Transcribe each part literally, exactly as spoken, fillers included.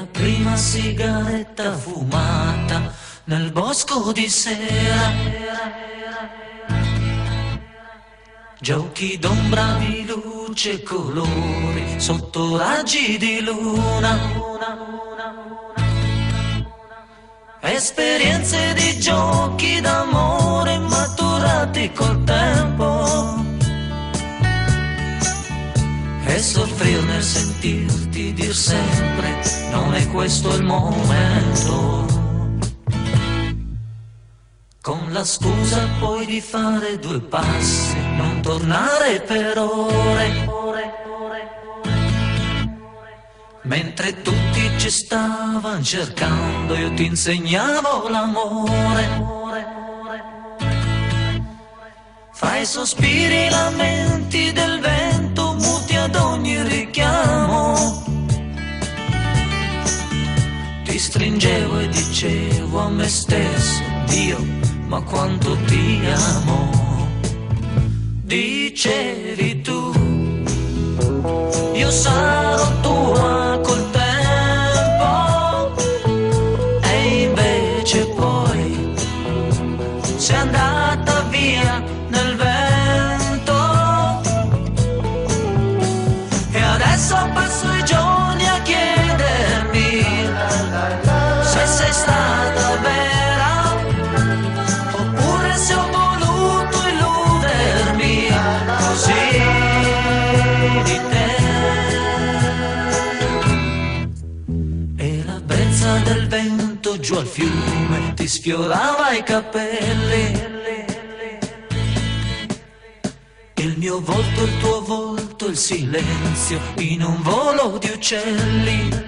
la prima sigaretta fumata nel bosco di sera, giochi d'ombra di luce e colori sotto raggi di luna, esperienze di giochi d'amore maturati col tempo, e soffrir nel sentirti dir sempre non è questo il momento, con la scusa poi di fare due passi, non tornare per ore, mentre tutti ci stavano cercando io ti insegnavo l'amore. Fra i sospiri, i lamenti del vento muti ad ogni richiamo, ti stringevo e dicevo a me stesso: Dio, ma quanto ti amo. Dicevi tu, io sarò tua col tempo, e invece poi sei andata via nel vento, e adesso passo i giorni a chiedermi se sei stata vera, oppure se ho voluto illudermi così di te. E la brezza del vento giù al fiume ti sfiorava i capelli, il mio volto, il tuo volto, il silenzio in un volo di uccelli,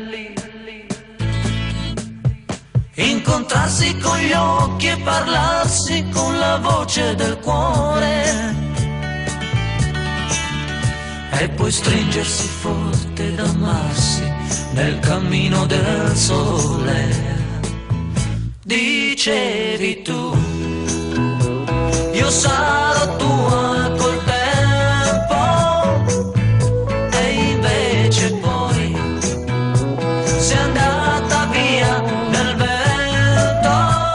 incontrarsi con gli occhi e parlarsi con la voce del cuore, e poi stringersi forte ed amarsi nel cammino del sole. Dicevi tu, io sarò tua col tempo, e invece poi sei andata via nel vento,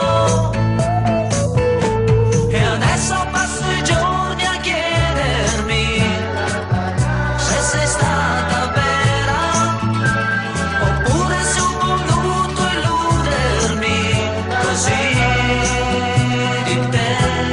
e adesso passo i giorni a chiedermi se sei stata vera, oppure se ho voluto illudermi così di te.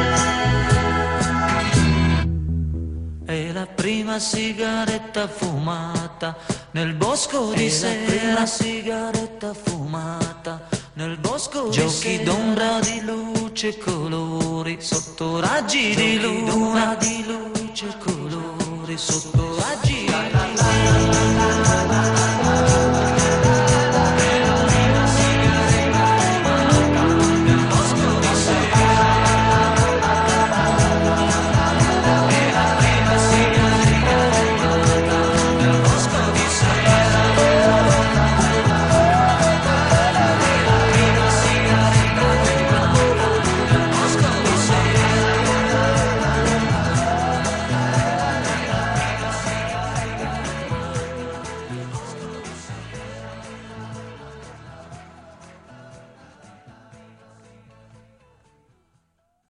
E la prima sigaretta fumata nel bosco di sera, la prima sigaretta fumata nel bosco di sera, giochi d'ombra di luce e colori sotto raggi di luna, di luce e colori sotto raggi di luna.